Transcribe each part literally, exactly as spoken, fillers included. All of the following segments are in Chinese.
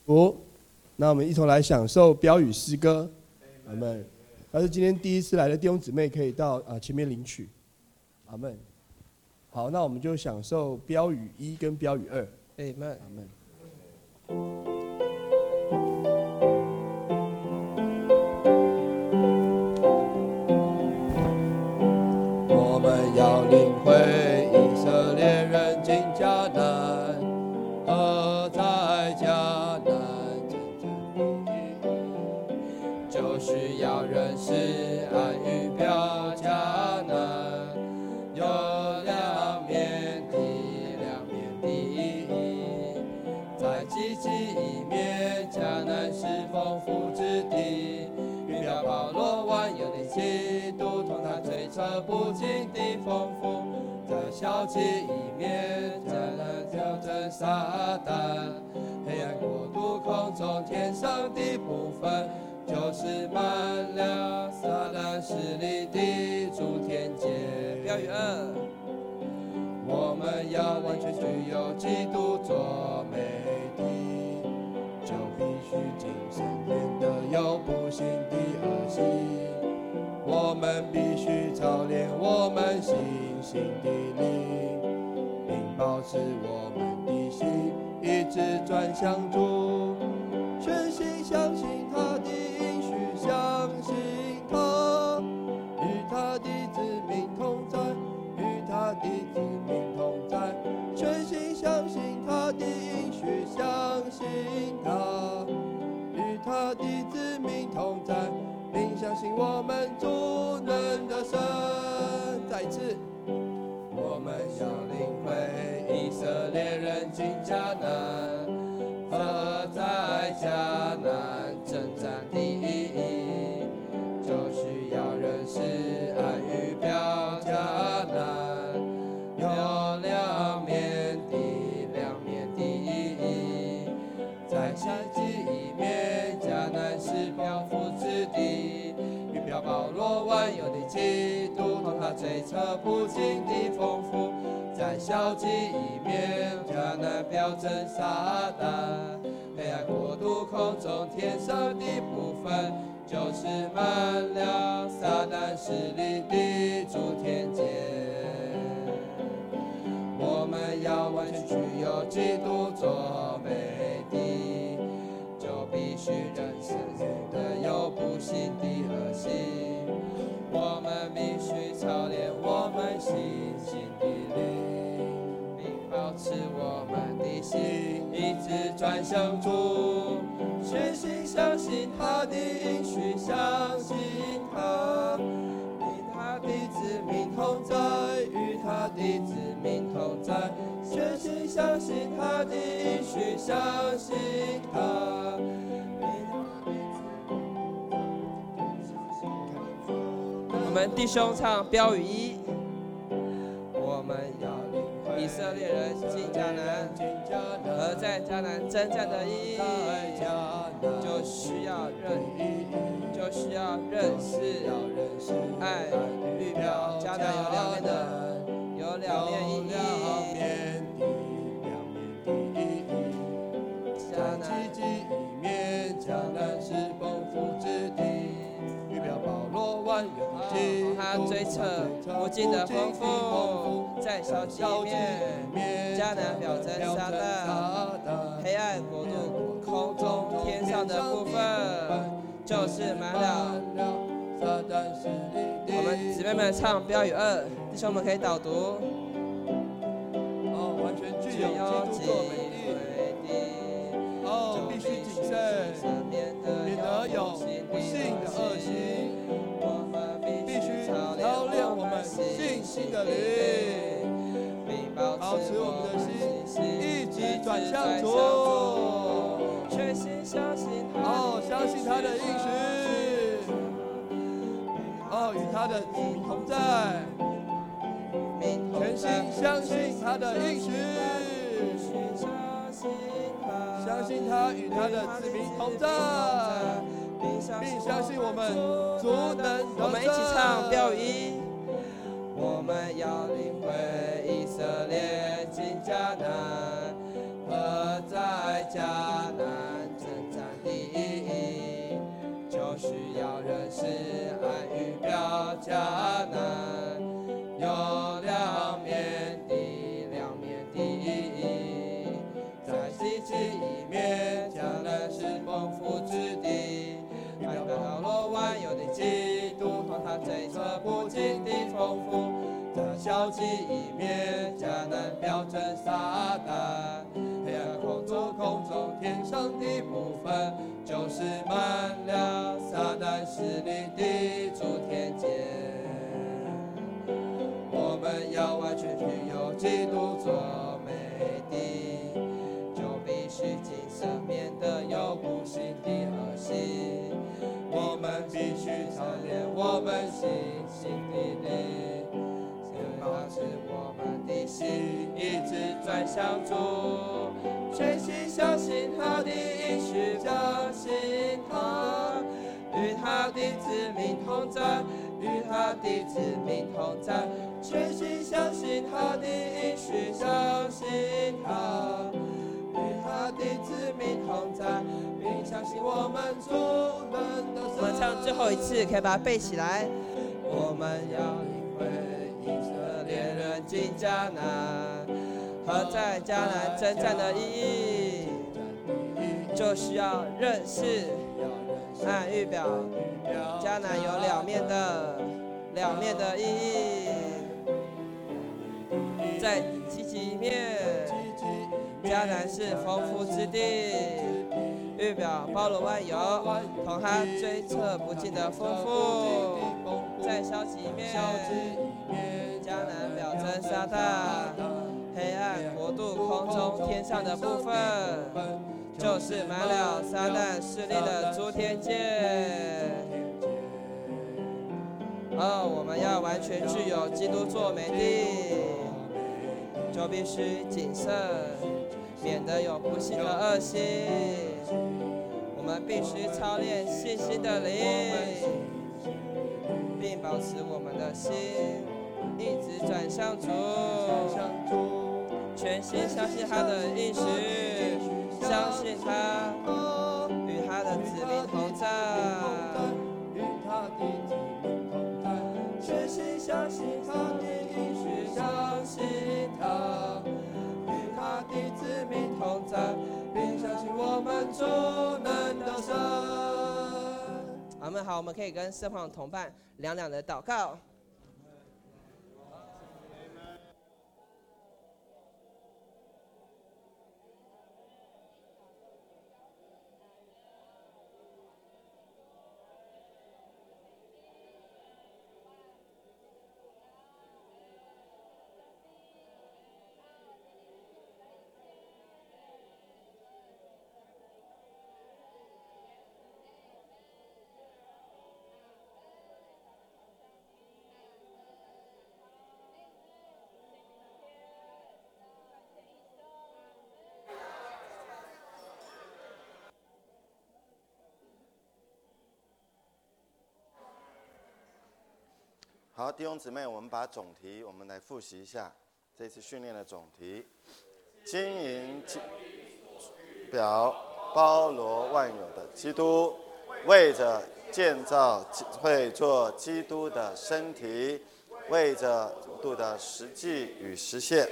福。那我们一同来享受标语诗歌。阿们。要是今天第一次来的弟兄姊妹，可以到啊前面领取。阿们。好，那我们就享受标语一跟标语二。 阿们。 阿们。我们要领会以色列人进迦南，和在迦南征战的意义，就是要认识按预表迦南有两面的两面的意义，在积极一面，迦南是丰富之地，预表保罗万有的基督同他追测不尽的丰富，在消极一面，迦南挑战撒旦，黑暗国度空中天上的部分，就是满了撒旦势力的诸天界。 标语二， 我们要完全具有基督做美的，就必须谨慎，免得有不幸的恶习。我们必须操练我们信心的灵，并保持我们的心一直转向主，全心相信他的应许，相信他与他的子民同在，与他的子民同在，全心相信他的应许，相信他与他的子民同在，并相信我们主能得胜。再一次，我们要领会以色列人进迦南，和在迦南征战的意义，就需要认识按预表迦南有两面的两面的意义，在消极一面，迦南是漂浮之地，预表保罗万有的基督同他追测不尽的丰富，在消极一面，迦南表征撒旦，黑暗国度空中天上的部分，就是满了撒旦势力的诸天界。我们要完全具有基督做美的，就必须认识免得有不幸的恶习。我们必须操练我们信心的灵，并保持我们的心一直转向主，全心相信他的应许，相信他与他的子民同在，与他的子民同在，全心相信他的应许，相信他。 我们弟兄唱标语一。 我们要领会以色列人进迦南，和在迦南征战的意义，就需要认，就需要认识爱预表迦南有两面的，有两面意义。 迦南积极一面，迦南是丰富之地，预表保罗万有的基督， 他追测不尽的丰富，在消极一面，迦南表征撒旦，黑暗国度空中天上的部分，就是满了。我们姊妹们唱标语二，弟兄们可以导读。 哦，完全具有基督做美的。哦，必须谨慎，免得有不幸的恶习。我们必须操练我们信心的灵，保持我们的心一直转向主， 全心相信他， 哦，相信他的应许，哦，与他的子民同在，全心相信他的应许。相信他与他的子民同在，并相信我们主能得胜。 我们一起唱标语一。我们要领会以色列进迦南，和在迦南征迦南，有两面地，两面地。在西极一面，迦南是丰富之地，海边高楼万有的基督和他追测不尽的丰富。在消极一面，迦南表征撒旦，黑暗空中空中天上的部分，就是满了撒旦势力的诸天界。我们要完全具有基督做美的，就必须谨慎，免得有不幸的恶习。我们必须操练我们信心的灵，保持我们的心一直转向主，全心相信他的应许，相信他与他的子民同在，与他的子民同在，全心相信他的应许，相信他与他的子民同在，并相信我们主能得胜。我们唱最后一次，可以把它背起来。我们要领会以色列人进迦南和在迦南征战的意义，就需要认识和预表迦南有两面的两面的意义。在积极一面，迦南是丰富之地，预表包罗万有，同他追测不尽的丰富。在消极一面，迦南表征撒旦，黑暗国度空中天上的部分，就是满了撒旦势力的诸天界。哦，我们要完全具有基督做美的，就必须谨慎，免得有不幸的恶习。我们必须操练信心的灵，并保持我们的心一直转向主，全心相信他的应许，相信他与他的子民同在，全心相信他的应许，相信他与他的子民同在，并相信我们主能得胜。阿们。好，我们可以跟身旁的同伴两两的祷告。 好，弟兄姊妹，我们把总题我们来复习一下这次训练的总题：经营表包罗万有的基督，为着建造会做基督的身体，为着基督的实际与实现。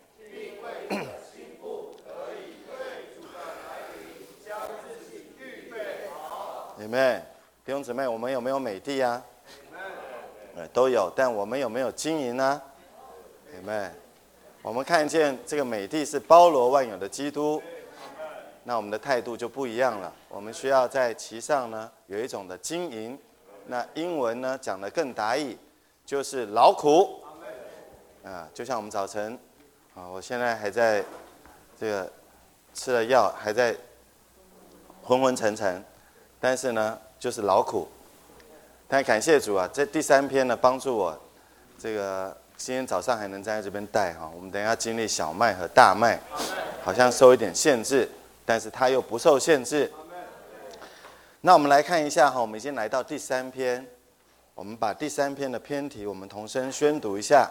你们弟兄姊妹，我们有没有美地啊？都有，但我们有没有经营呢？有没有？我们看见这个美地是包罗万有的基督，那我们的态度就不一样了。我们需要在其上呢有一种的经营。那英文呢讲得更达意，就是劳苦。啊，就像我们早晨啊，我现在还在这个吃了药，还在昏昏沉沉，但是呢就是劳苦。但感谢主啊，这第三篇呢帮助我，这个今天早上还能站在这边带哈。我们等一下经历小麦和大麦，好像受一点限制，但是它又不受限制。那我们来看一下哈，我们已经来到第三篇，我们把第三篇的篇题我们同声宣读一下。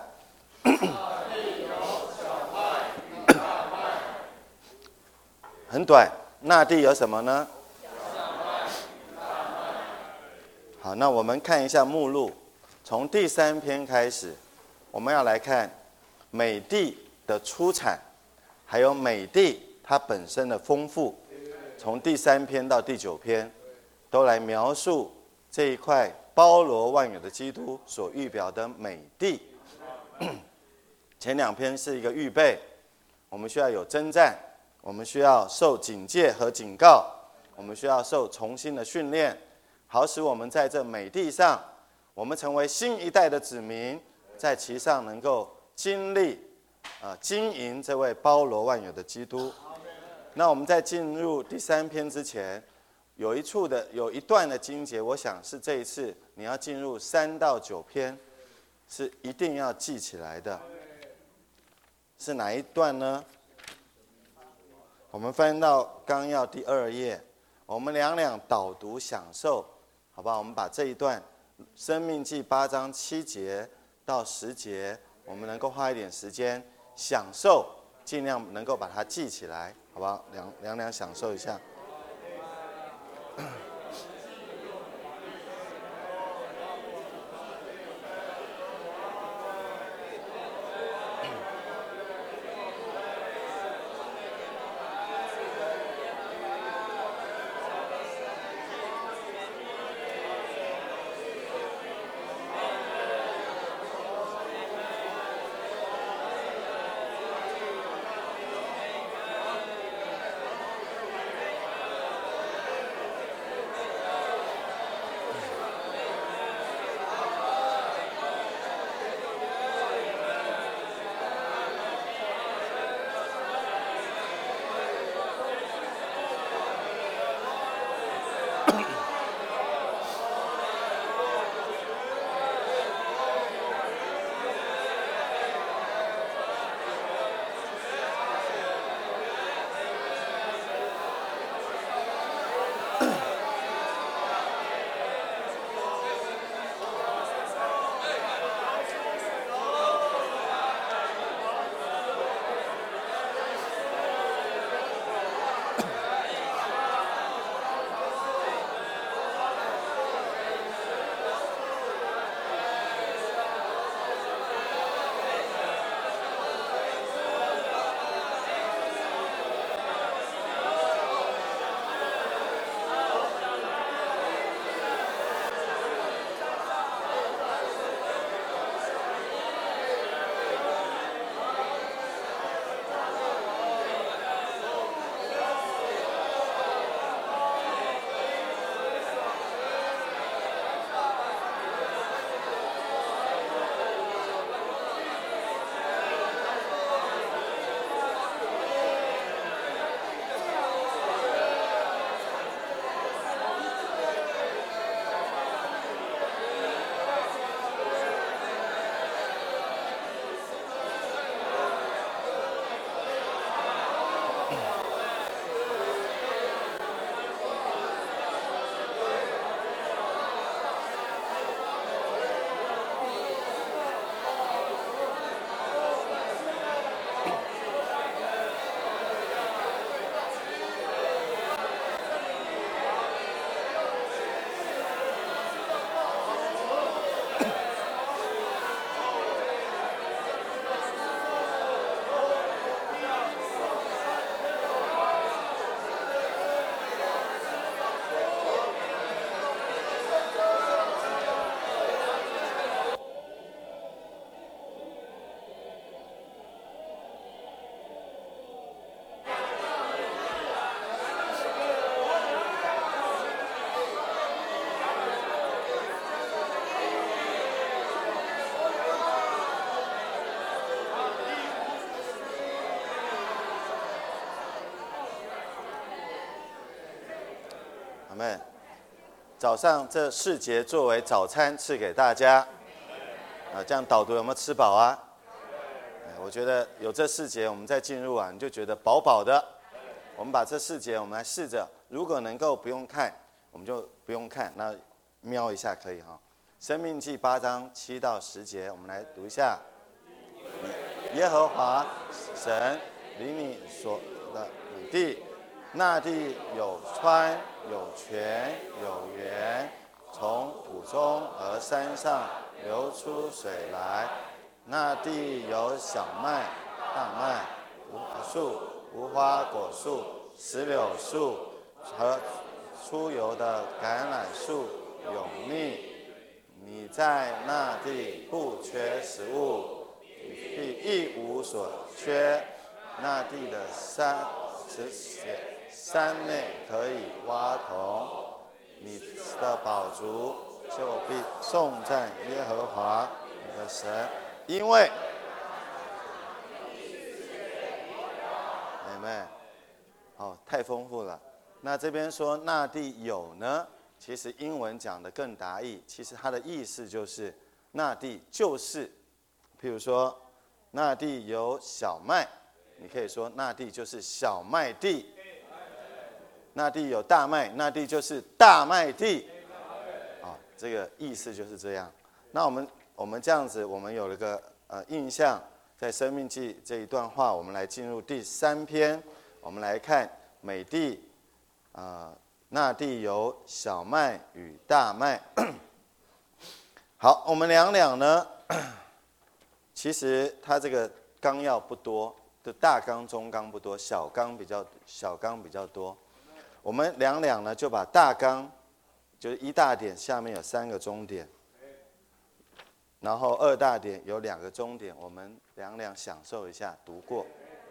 很短，那地有什么呢？好，那我们看一下目录。 从第三篇开始，我们要来看美地的出产，还有美地它本身的丰富。从第三篇到第九篇，都来描述这一块包罗万有的基督所预表的美地。前两篇是一个预备，我们需要有征战，我们需要受警戒和警告，我们需要受重新的训练，好使我们在这美地上，我们成为新一代的子民，在其上能够经历、呃、经营这位包罗万有的基督。那我们在进入第三篇之前，有一处的有一段的经节，我想是这一次你要进入三到九篇，是一定要记起来的。是哪一段呢？我们翻到纲要第二页，我们两两导读享受，好不好？我们把这一段《生命记》八章七节到十节，我们能够花一点时间享受，尽量能够把它记起来，好不好？两两两享受一下。阿们。早上这四节作为早餐赐给大家，啊，这样导读有没有吃饱啊？我觉得有这四节，我们再进入啊，你就觉得饱饱的。我们把这四节，我们来试着，如果能够不用看，我们就不用看，那瞄一下可以哈。生命记八章七到十节，我们来读一下。耶和华神领你所的土地，那地有川有泉有源，从谷中和山上流出水来。那地有小麦、大麦、无花树、无花果树、石榴树和出油的橄榄树，有蜜。你在那地不缺食物，必一无所缺。那地的山石山内可以挖铜，你的饱足就必颂赞耶和华你的神，因为阿们。哦，太丰富了。那这边说那地有呢，其实英文讲的更达意，其实它的意思就是那地就是，譬如说那地有小麦，你可以说那地就是小麦地。那地有大麦，那地就是大麦地。啊，这个意思就是这样。那我们我们这样子，我们有了个呃印象，在《生命记》这一段话，我们来进入第三篇，我们来看美地，啊、呃，那地有小麦与大麦。好，我们两两呢，其实它这个纲要不多，就大纲、中纲不多，小纲比较小纲比较多。我们两两呢，就把大纲，就是一大点下面有三个中点，然后二大点有两个中点，我们两两享受一下读过。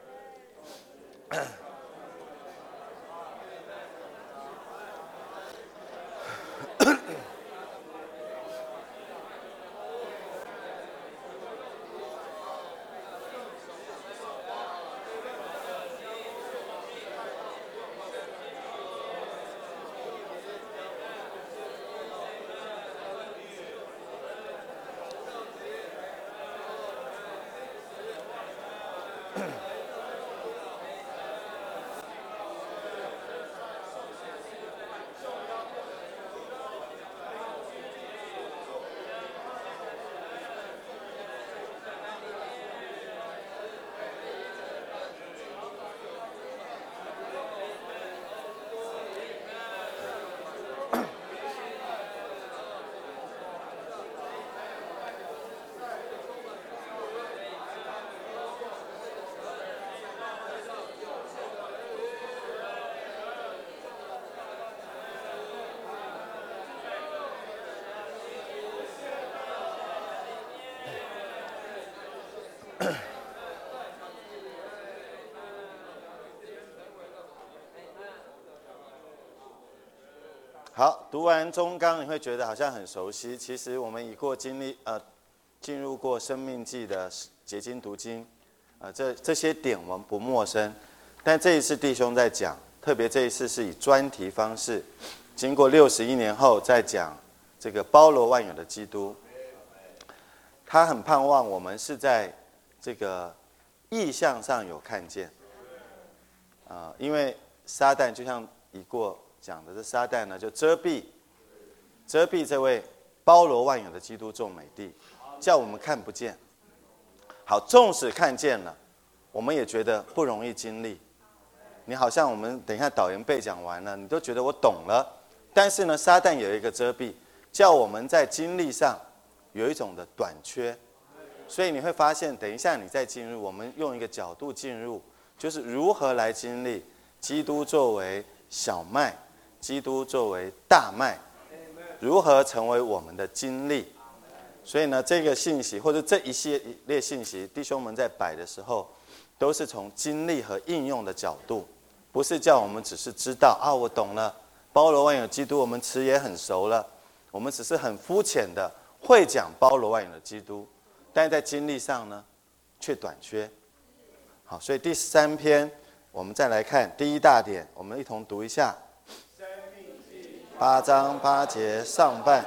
好，读完中纲你会觉得好像很熟悉，其实我们已过经历呃进入过生命记的结晶读经，呃这这些点我们不陌生，但这一次弟兄在讲，特别这一次是以专题方式，经过六十一年后再讲这个包罗万有的基督，他很盼望我们是在这个意象上有看见，啊、呃，因为撒旦就像已过讲的，这撒旦呢就遮蔽遮蔽这位包罗万有的基督众美地，叫我们看不见。好，纵使看见了，我们也觉得不容易经历。你好像我们等一下导言背讲完了，你都觉得我懂了，但是呢，撒旦有一个遮蔽，叫我们在经历上有一种的短缺。所以你会发现，等一下你再进入，我们用一个角度进入，就是如何来经历基督作为小麦，基督作为大麦，如何成为我们的经历。所以呢，这个信息或者这一系列信息，弟兄们在摆的时候，都是从经历和应用的角度，不是叫我们只是知道啊，我懂了，包罗万有基督，我们词也很熟了，我们只是很肤浅的会讲包罗万有的基督，但在经历上呢，却短缺。好，所以第三篇我们再来看第一大点，我们一同读一下。八章八节上半。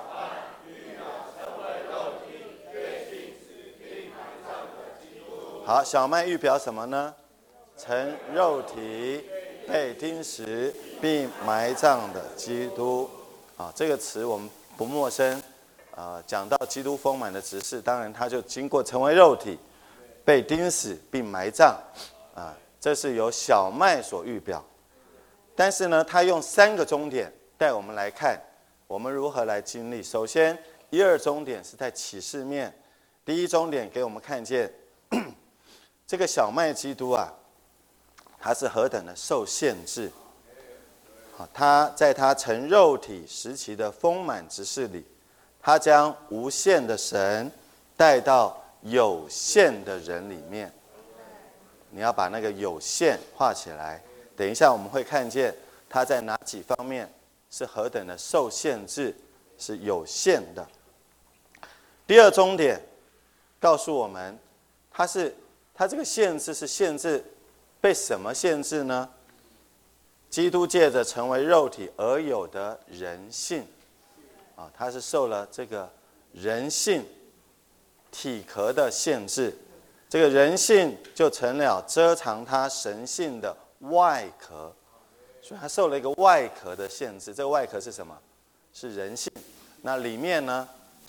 好，小麦预表什么呢？成肉体被钉死并埋葬的基督。啊，这个词我们不陌生。啊，讲到基督丰满的职事，当然他就经过成为肉体，被钉死并埋葬。啊，这是由小麦所预表。但是呢，他用三个终点带我们来看，我们如何来经历。首先， 一二终点是在启示面。第一终点给我们看见这个小麦基督啊，他是何等的受限制。他在他成肉体时期的丰满执事里，他将无限的神带到有限的人里面。你要把那个有限画起来，等一下我们会看见他在哪几方面是何等的受限制，是有限的。第二终点告诉我们，他是他这个限制是限制被什么限制呢？基督借着成为肉体而有的人性，啊，他是受了这个人性体壳的限制，这个人性就成了遮藏他神性的外壳，所以他受了一个外壳的限制。这个外壳是什么？是人性。那里面呢？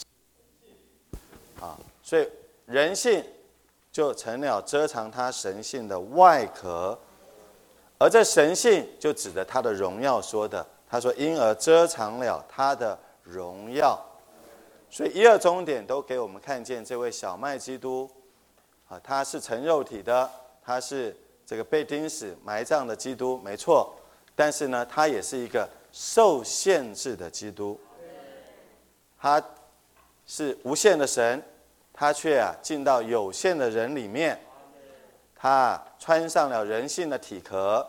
啊，所以人性就成了遮藏他神性的外壳。而这神性就指着他的荣耀说的，他说因而遮藏了他的荣耀。所以一二终点都给我们看见这位小麦基督，啊，他是成肉体的，他是这个被钉死埋葬的基督，没错。但是呢，他也是一个受限制的基督，他是无限的神，他却啊进到有限的人里面。他穿上了人性的体壳，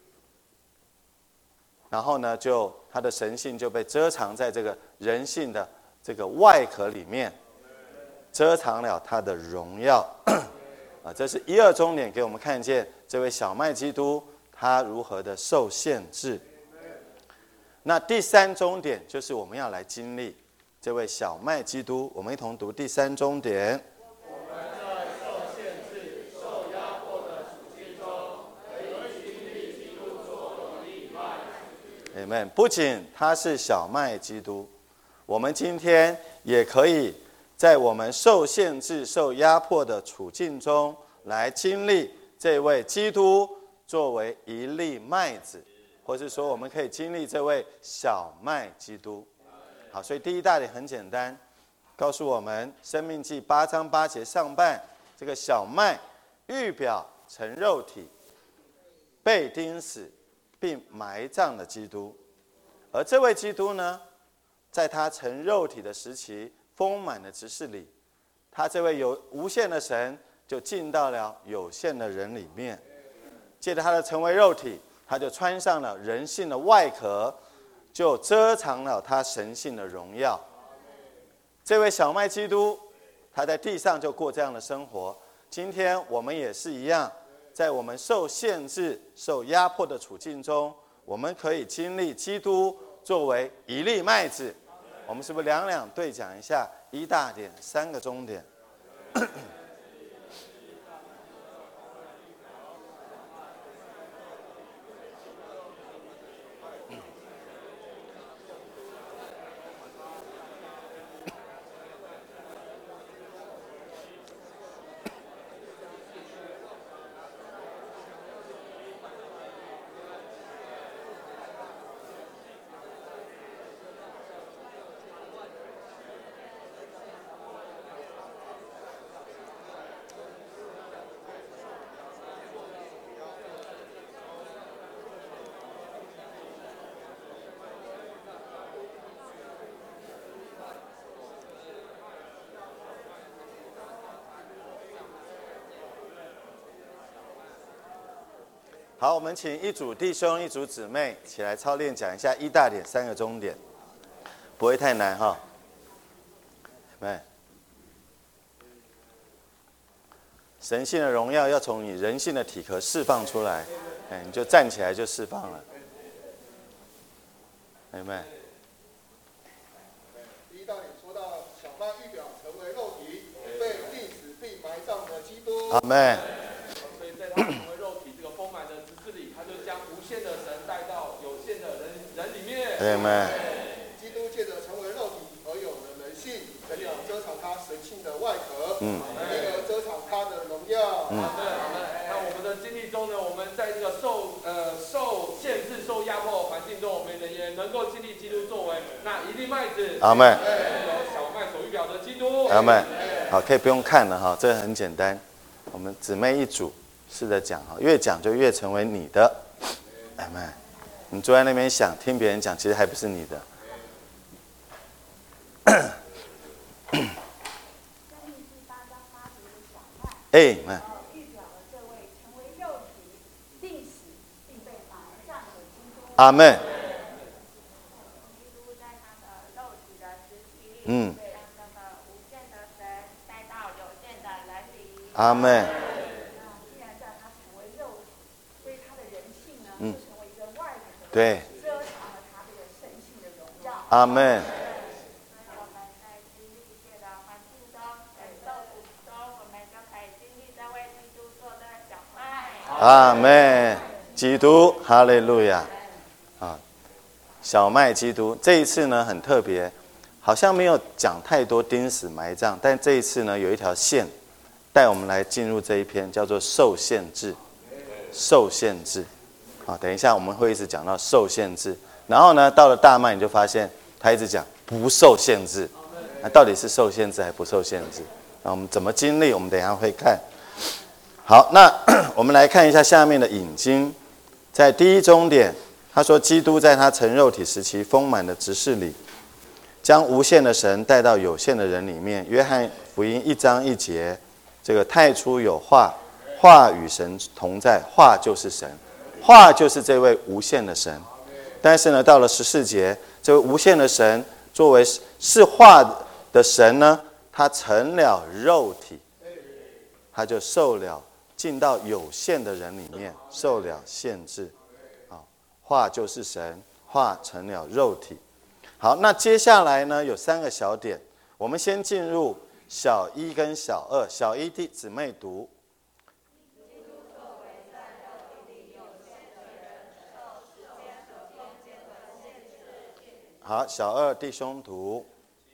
然后呢，就他的神性就被遮藏在这个人性的这个外壳里面，遮藏了他的荣耀。啊，这是一二终点给我们看见这位小麦基督他如何的受限制。那第三终点就是我们要来经历这位小麦基督，我们一同读第三终点。Amen。不仅他是小麦基督，我们今天也可以在我们受限制、受压迫的处境中，来经历这位基督作为一粒麦子，或是说我们可以经历这位小麦基督。好，所以第一大点很简单，告诉我们《申命记》八章八节上半，这个小麦预表成肉体，被钉死并埋葬的基督。而这位基督呢，在他成肉体的时期丰满的执事里，他这位有无限的神就进到了有限的人里面，借着他的成为肉体，他就穿上了人性的外壳，就遮藏了他神性的荣耀。这位小麦基督，他在地上就过这样的生活。今天我们也是一样，在我们受限制、受压迫的处境中，我们可以经历基督作为一粒麦子。我们是不是两两对讲一下？一大点，三个终点。好，我们请一组弟兄、一组姊妹起来操练，讲一下一大点、三个终点，不会太难哈。对，神性的荣耀要从你人性的体壳释放出来，哎，你就站起来就释放了。阿们。 第一大点说到小麦预表成为肉体，被钉死并埋葬的基督。 阿们。 所以在他成为肉体这个丰满的执事里，他就将无限的神带到有限的人人里面。 阿们。 基督借着成为肉体而有的人性，成了遮藏他神性的外壳，嗯，因而遮藏他的荣耀。 嗯，对，好的。那我们的经历中呢，我们在这个受呃受限制、受压迫环境中，我们也能够经历基督作为那一粒麦子。 阿们。 有小麦阿们。好，可以不用看了哈，这很简单。我们姊妹一组，试着讲哈，越讲就越成为你的。阿们。你坐在那边想听别人讲，其实还不是你的。哎，们。阿们。嗯。阿们。嗯。对。阿们。阿们。基督，哈利路亚。啊，小麦基督这一次呢很特别，好像没有讲太多钉死埋葬，但这一次呢有一条线带我们来进入这一篇，叫做受限制。受限制，啊，等一下我们会一直讲到受限制，然后呢到了大麦你就发现他一直讲不受限制，那到底是受限制还不受限制？那我们怎么经历？我们等一下会看。好，那我们来看一下下面的引经，在第一终点。他说，基督在他成肉体时期丰满的执事里，将无限的神带到有限的人里面。约翰福音一章一节，这个太初有话，话与神同在，话就是神，话就是这位无限的神。但是呢，到了十四节，这位无限的神作为是话的神呢，他成了肉体，他就受了进到有限的人里面，受了限制。话就是神，话成了肉体。好，那接下来呢有三个小点，我们先进入小一跟小二。小一弟姊妹读。好，小二弟兄读。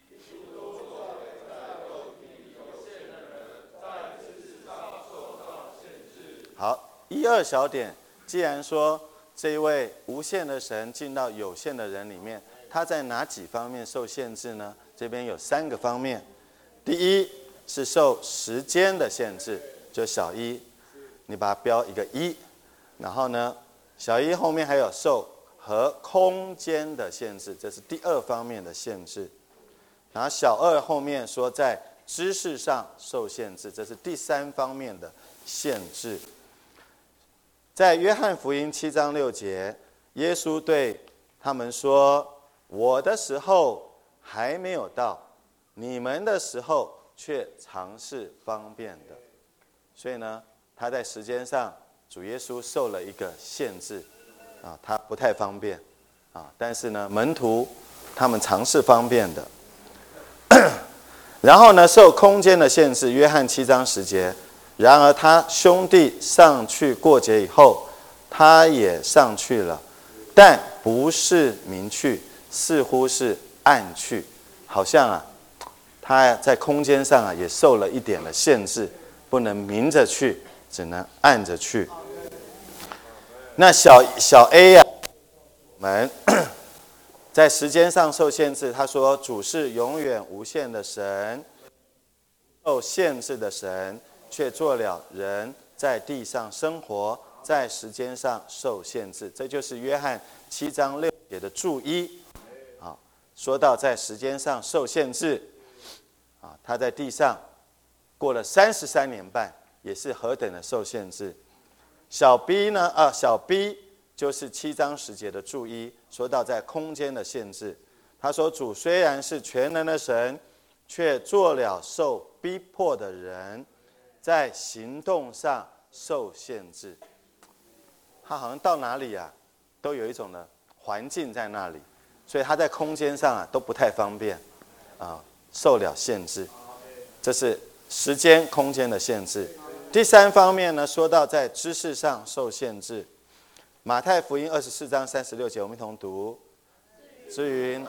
好，一二小点，既然说这一位无限的神进到有限的人里面，他在哪几方面受限制呢？这边有三个方面。第一是受时间的限制，就小一，你把它标一个一。然后呢，小一后面还有受和空间的限制，这是第二方面的限制。然后小二后面说在知识上受限制，这是第三方面的限制。在约翰福音七章六节，耶稣对他们说：“我的时候还没有到，你们的时候却常是方便的。”所以呢，他在时间上，主耶稣受了一个限制，啊，他不太方便，啊，但是呢，门徒他们常是方便的。然后呢，受空间的限制，约翰七章十节。然而他兄弟上去过节以后，他也上去了，但不是明去，似乎是暗去，好像啊，他在空间上啊也受了一点的限制，不能明着去，只能暗着去。那小小 A 啊，我们在时间上受限制，他说主是永远无限的神，受限制的神。却做了人，在地上生活，在时间上受限制。这就是约翰七章六节的注一。好，说到在时间上受限制，啊，他在地上过了三十三年半，也是何等的受限制。小 B 呢？啊，小 B 就是七章十节的注一，说到在空间的限制。他说主虽然是全能的神，却做了受逼迫的人。在行动上受限制，他好像到哪里啊，都有一种的环境在那里，所以他在空间上啊都不太方便，啊，受了限制。这是时间、空间的限制。第三方面呢，说到在知识上受限制。马太福音二十四章三十六节，我们一同读。至于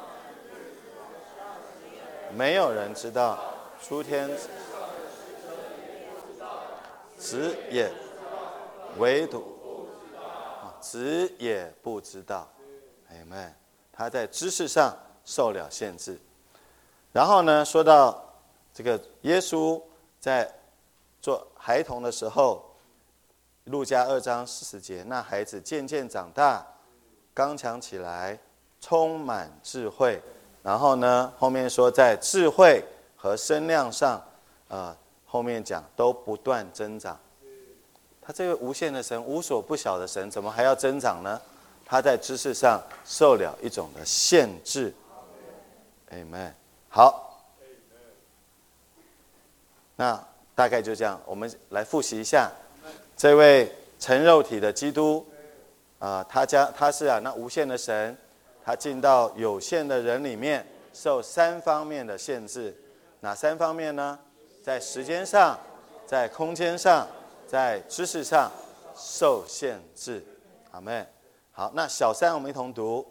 没有人知道，诸天。子也唯独子也不知道，阿们。他在知识上受了限制。然后呢，说到这个耶稣在做孩童的时候，路加二章四十节，那孩子渐渐长大，刚强起来，充满智慧。然后呢，后面说在智慧和身量上，呃，后面讲都不断增长。他这位无限的神，无所不晓的神，怎么还要增长呢？他在知识上受了一种的限制。Amen。好，那大概就这样，我们来复习一下这位成肉体的基督，啊、呃，他将他是啊那无限的神，他进到有限的人里面，受三方面的限制。哪三方面呢？在时间上，在空间上，在知识上受限制。阿们。好，那小三我们一同读。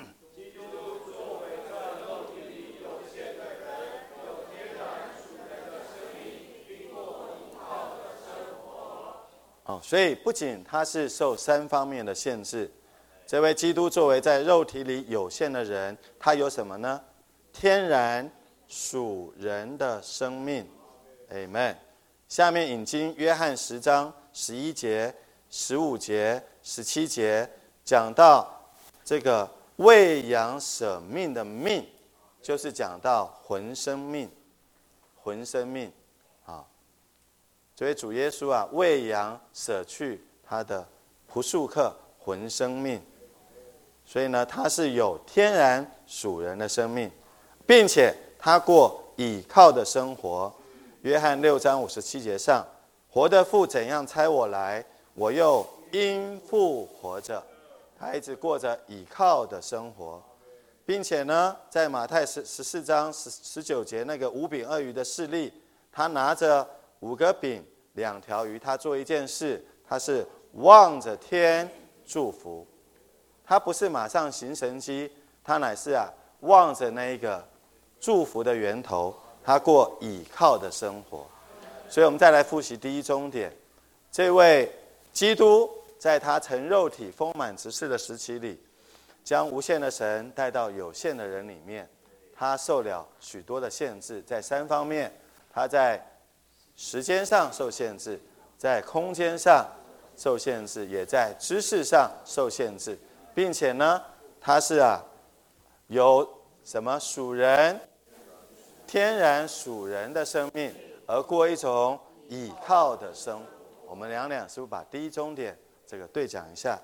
哦，所以不仅他是受三方面的限制，这位基督作为在肉体里有限的人，他有什么呢？天然属人的生命。Amen。下面引经约翰十章十一节、十五节、十七节，讲到这个喂养舍命的命，就是讲到魂生命，魂生命啊。所以主耶稣啊，喂养舍去他的仆属客魂生命，所以呢，他是有天然属人的生命，并且他过倚靠的生活。约翰六章五十七节上，活的父怎样差我来，我又因父活着。他一直过着倚靠的生活，并且呢，在马太十十四章十十九节那个五饼二鱼的事例，他拿着五个饼两条鱼，他做一件事，他是望着天祝福。他不是马上行神迹，他乃是啊望着那一个祝福的源头，他过倚靠的生活。所以我们再来复习第一中点，这位基督在他成肉体丰满执事的时期里，将无限的神带到有限的人里面，他受了许多的限制，在三方面，他在时间上受限制，在空间上受限制，也在知识上受限制，并且呢，他是啊有什么属人、天然属人的生命，而过一种倚靠的生活。我们两两是不是把第一中点这个对讲一下？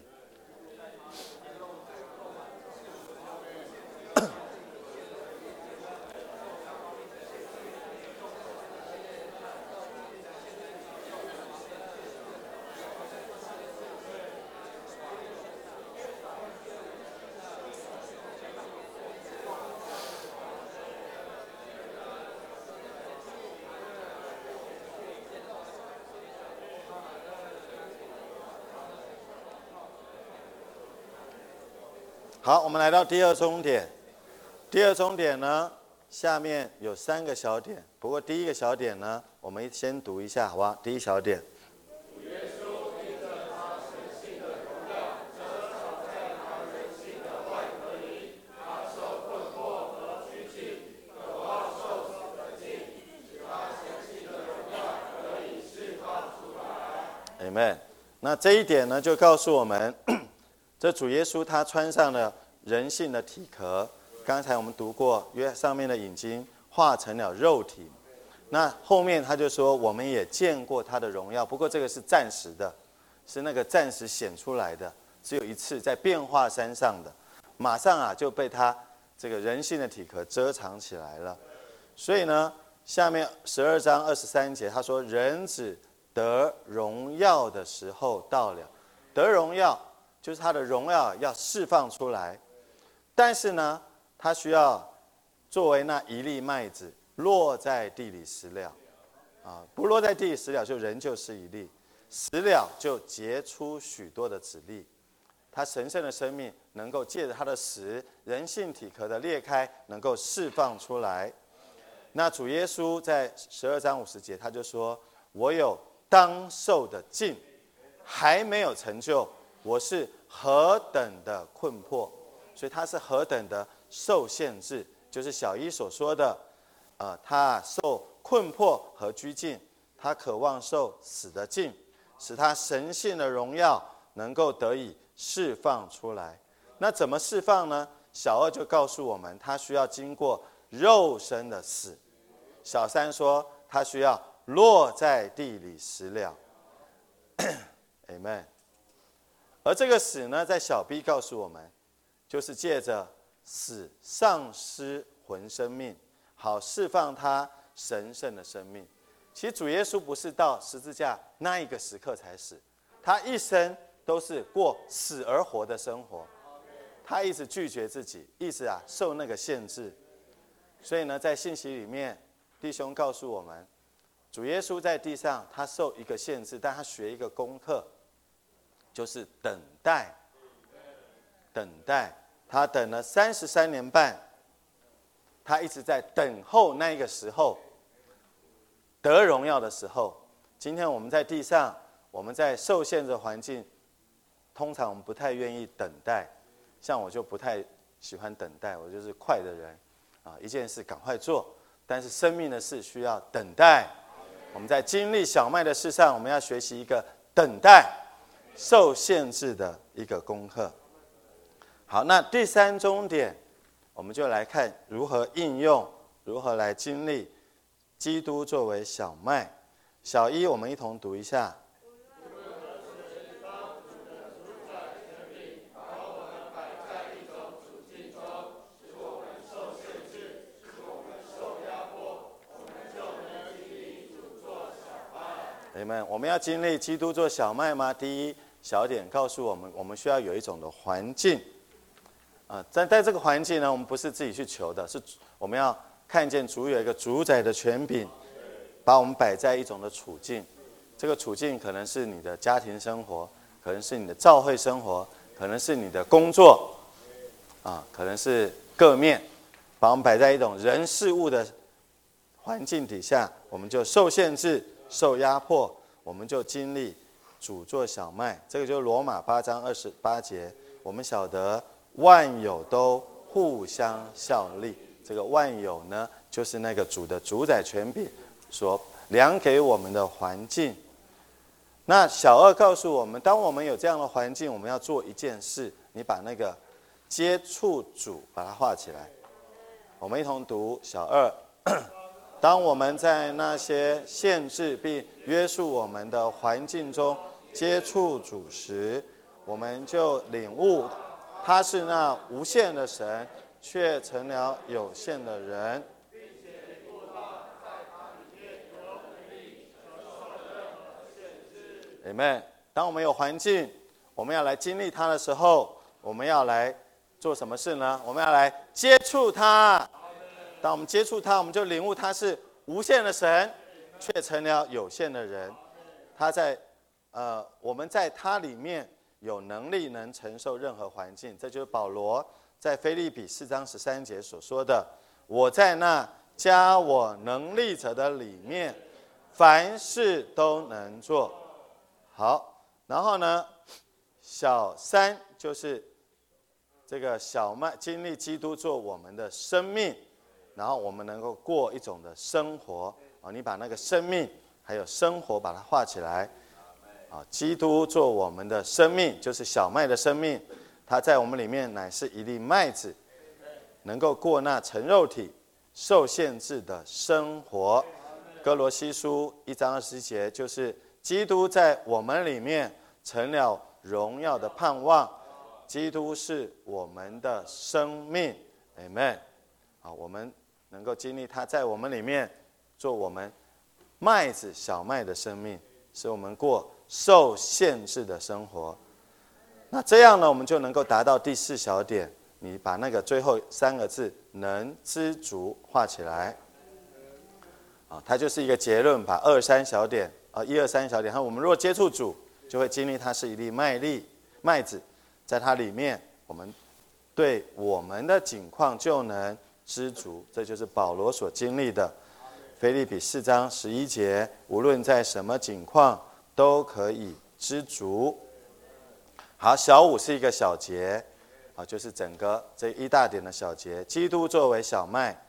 好，我们来到第二中点。第二中点呢，下面有三个小点，不过第一个小点呢，我们先读一下，好吧？第一小点。Amen。那这一点呢，就告诉我们。这主耶稣他穿上了人性的体壳，刚才我们读过约上面的引经，化成了肉体。那后面他就说，我们也见过他的荣耀，不过这个是暂时的，是那个暂时显出来的，只有一次在变化山上的，马上啊就被他这个人性的体壳遮藏起来了。所以呢，下面十二章二十三节他说，人子得荣耀的时候到了，得荣耀。就是他的荣耀要释放出来，但是呢，他需要作为那一粒麦子落在地里死了，啊，不落在地里死了，就人就是一粒，死了就结出许多的子粒。他神圣的生命能够借着他的死，人性体壳的裂开，能够释放出来。那主耶稣在十二章五十节，他就说：“我有当受的尽，还没有成就。”我是何等的困迫，所以他是何等的受限制，就是小一所说的， 呃，他受困迫和拘禁，他渴望受死的境，使他神性的荣耀能够得以释放出来。那怎么释放呢？小二就告诉我们，他需要经过肉身的死。小三说，他需要落在地里死了。Amen。而这个死呢，在小 B 告诉我们，就是借着死丧失魂生命，好释放他神圣的生命。其实主耶稣不是到十字架那一个时刻才死，他一生都是过死而活的生活。他一直拒绝自己，一直啊受那个限制。所以呢，在信息里面，弟兄告诉我们，主耶稣在地上，他受一个限制，但他学一个功课，就是等待。等待，他等了三十三年半，他一直在等候那个时候得荣耀的时候。今天我们在地上，我们在受限的环境，通常我们不太愿意等待。像我就不太喜欢等待，我就是快的人啊，一件事赶快做。但是生命的事需要等待。我们在经历小麦的事上，我们要学习一个等待、受限制的一个功课。好，那第三重点，我们就来看如何应用，如何来经历基督作为小麦。小一，我们一同读一下。你们，我们要经历基督做小麦吗？第一小点告诉我们，我们需要有一种的环境啊，在在这个环境呢，我们不是自己去求的，是我们要看见主有一个主宰的权柄，把我们摆在一种的处境。这个处境可能是你的家庭生活，可能是你的教会生活，可能是你的工作啊，可能是各面，把我们摆在一种人事物的环境底下，我们就受限制。受压迫，我们就经历主做小麦。这个就是罗马八章二十八节。我们晓得万有都互相效力。这个万有呢，就是那个主的主宰权柄所量给我们的环境。那小二告诉我们，当我们有这样的环境，我们要做一件事。你把那个接触主把它画起来。我们一同读小二。当我们在那些限制并约束我们的环境中接触主时，我们就领悟他是那无限的神，却成了有限的人。Amen。当我们有环境，我们要来经历它的时候，我们要来做什么事呢？我们要来接触它。当我们接触他，我们就领悟他是无限的神，却成了有限的人。他在，呃，我们在他里面有能力能承受任何环境。这就是保罗在腓立比四章十三节所说的：“我在那加我能力者的里面，凡事都能做。”好，然后呢，小三就是这个小麦经历基督做我们的生命。然后我们能够过一种的生活啊，你把那个生命还有生活把它画起来啊。基督做我们的生命，就是小麦的生命，它在我们里面乃是一粒麦子，能够过那成肉体受限制的生活。哥罗西书一章二十节，就是基督在我们里面成了荣耀的盼望。基督是我们的生命 ，Amen。好，我们能够经历他在我们里面做我们麦子小麦的生命，使我们过受限制的生活。那这样呢，我们就能够达到第四小点。你把那个最后三个字“能知足”画起来啊，它就是一个结论。把二三小点啊，一二三小点，我们如果接触主，就会经历它是一粒麦粒麦子，在它里面，我们对我们的境况就能知足。这就是保罗所经历的。腓立比四章十一节，无论在什么境况，都可以知足。好，小五是一个小节啊，就是整个这一大点的小节。基督作为小麦，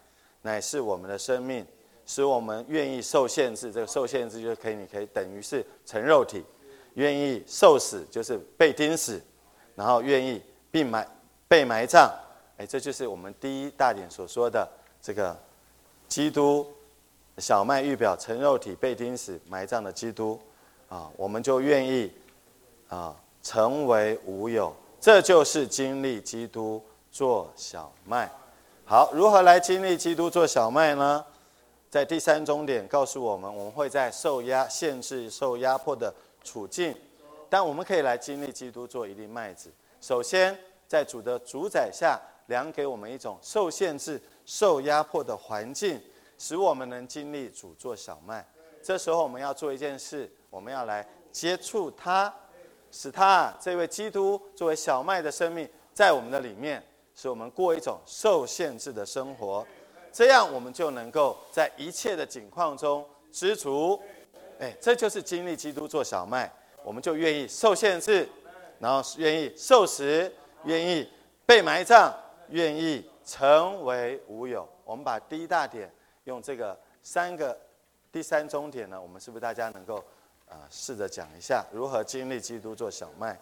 乃是我们的生命，使我们愿意受限制。这个受限制就可以，你可以等于是成肉体，愿意受死就是被钉死，然后愿意并埋被埋葬。哎，这就是我们第一大点所说的这个基督小麦预表成肉体被钉死埋葬的基督啊，我们就愿意啊成为无有。这就是经历基督做小麦。好，如何来经历基督做小麦呢？在第三中点告诉我们，我们会在受压、限制、受压迫的处境，但我们可以来经历基督做一粒麦子。首先，在主的主宰下，量给我们一种受限制、受压迫的环境，使我们能经历主做小麦。这时候，我们要做一件事，我们要来接触他。使他这位基督作为小麦的生命在我们的里面，使我们过一种受限制的生活，这样我们就能够在一切的境况中知足。哎，这就是经历基督做小麦，我们就愿意受限制，然后愿意受死，愿意被埋葬，愿意成为无有。我们把第一大点用这个三个第三中点呢，我们是不是大家能够啊，试着讲一下如何经历基督做小麦。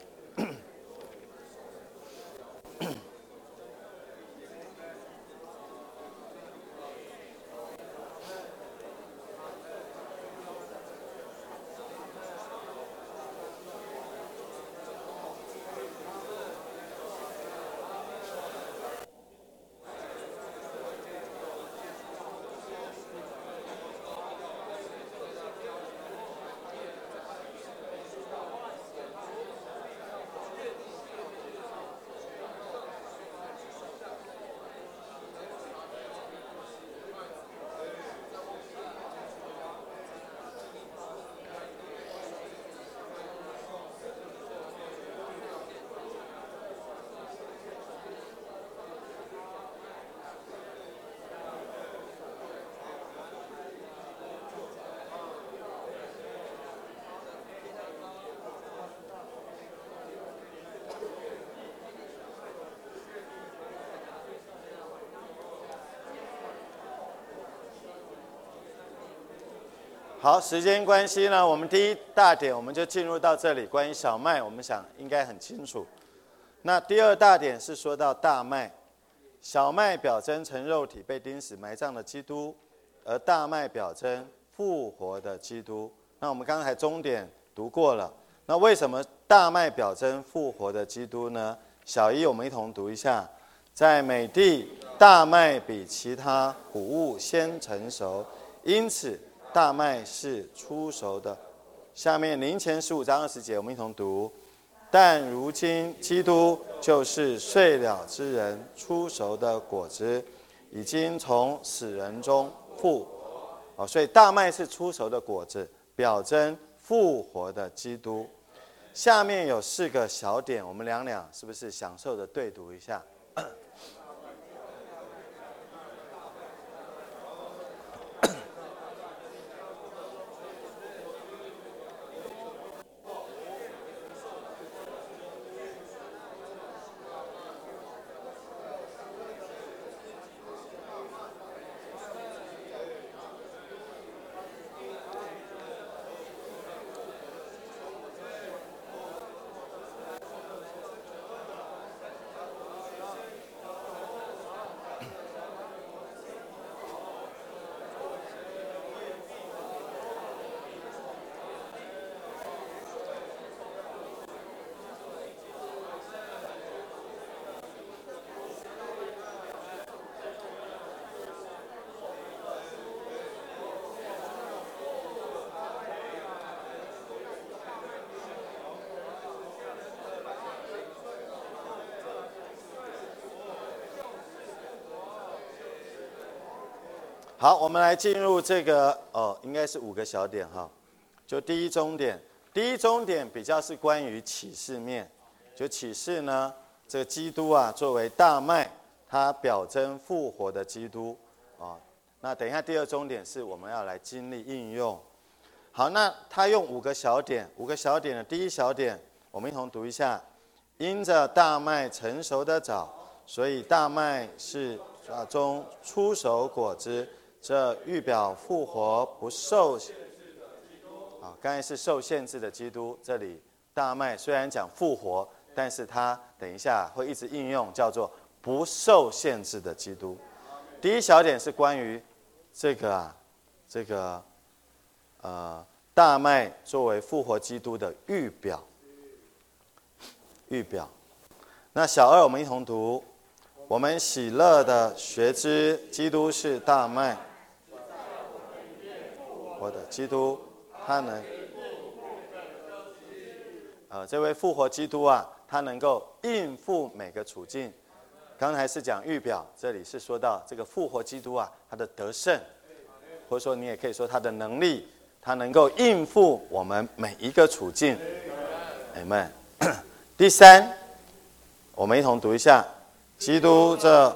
好，时间关系呢，我们第一大点我们就进入到这里。关于小麦，我们想应该很清楚。那第二大点是说到大麦，小麦表征成肉体被钉死埋葬的基督，而大麦表征复活的基督。那我们刚才中点读过了，那为什么大麦表征复活的基督呢？小一我们一同读一下，在美地，大麦比其他谷物先成熟，因此大麦是初熟的。下面林前十五章二十节，我们一同读。但如今基督就是睡了之人初熟的果子，已经从死人中复活。哦，所以大麦是初熟的果子，表征复活的基督。下面有四个小点，我们两两是不是享受的对读一下？好，我们来进入这个哦，应该是五个小点哈。就第一中点，第一中点比较是关于启示面，就启示呢，这个基督啊，作为大麦，它表征复活的基督啊。那等一下第二中点是我们要来经历应用。好，那他用五个小点，五个小点的第一小点，我们一同读一下：因着大麦成熟的早，所以大麦是中出熟果子，这预表复活不受啊，刚才是受限制的基督，这里大麦虽然讲复活，但是它等一下会一直应用，叫做不受限制的基督。第一小点是关于这个啊，这个呃大麦作为复活基督的预表，预表。那小二我们一同读，我们喜乐的学知，基督是大麦，我的基督，他能，呃，这位复活基督啊，他能够应付每个处境。刚才是讲预表，这里是说到这个复活基督啊，他的得胜，或者说你也可以说他的能力，他能够应付我们每一个处境。Amen。第三，我们一同读一下，基督这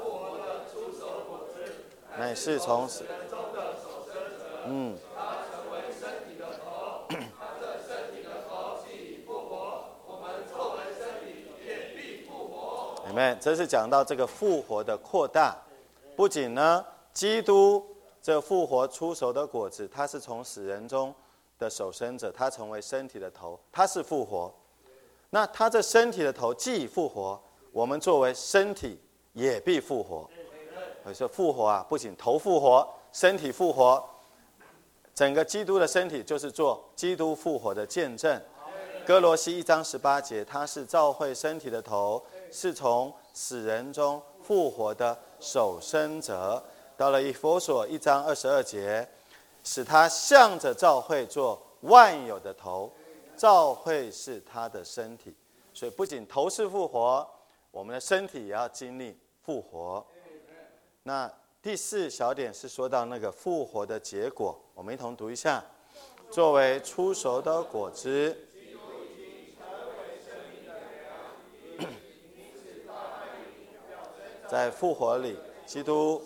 乃是从死，嗯。Amen， 这是讲到这个复活的扩大，不仅呢，基督这复活出熟的果子，他是从死人中的守生者，他成为身体的头，他是复活。那他这身体的头既复活，我们作为身体也必复活。所以说复活啊，不仅头复活，身体复活，整个基督的身体就是做基督复活的见证。哥罗西一章十八节，他是教会身体的头，是从死人中复活的守生者。到了以弗所一章二十二节，使他向着教会做万有的头，教会是他的身体。所以不仅头是复活，我们的身体也要经历复活。那第四小点是说到那个复活的结果，我们一同读一下，作为出熟的果子，在复活里，基督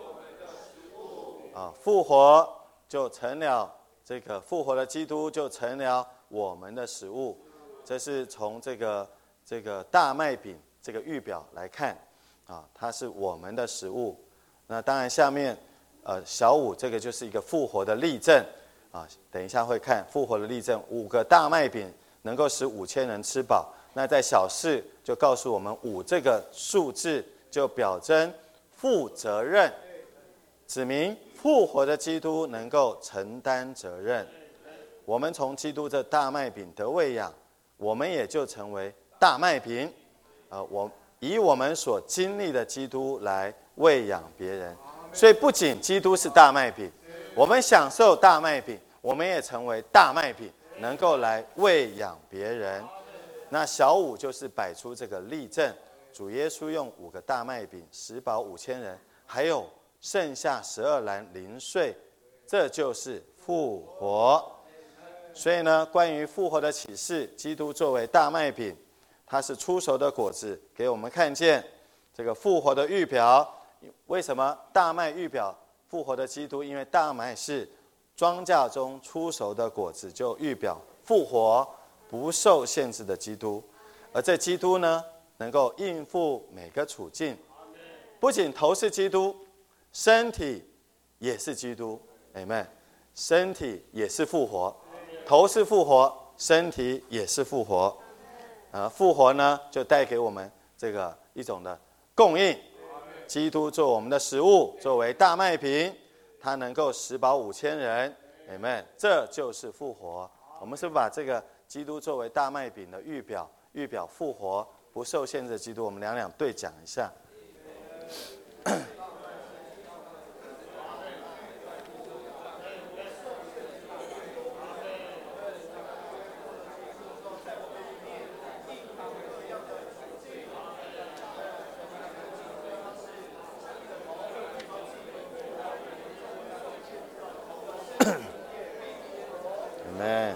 啊复活就成了这个复活的基督就成了我们的食物。这是从这个这个大麦饼这个预表来看啊，它是我们的食物。那当然下面呃小五这个就是一个复活的例证啊，等一下会看复活的例证，五个大麦饼能够使五千人吃饱。那在小四就告诉我们五这个数字就表征负责任，指明复活的基督能够承担责任。我们从基督这大麦饼得喂养，我们也就成为大麦饼，呃，我以我们所经历的基督来喂养别人。所以不仅基督是大麦饼，我们享受大麦饼，我们也成为大麦饼，能够来喂养别人。那小五就是摆出这个例证，主耶稣用五个大麦饼食饱五千人，还有剩下十二篮零碎，这就是复活。所以呢，关于复活的启示，基督作为大麦饼，它是出熟的果子，给我们看见这个复活的预表。为什么大麦预表复活的基督？因为大麦是庄稼中出熟的果子，就预表复活不受限制的基督。而这基督呢，能够应付每个处境，不仅头是基督，身体也是基督。Amen， 身体也是复活，头是复活，身体也是复活。呃，复活呢，就带给我们这个一种的供应。基督做我们的食物，作为大麦饼，它能够食饱五千人。Amen， 这就是复活。我们是不是把这个基督作为大麦饼的预表，预表复活不受限制的基督，我们两两对讲一下。Amen。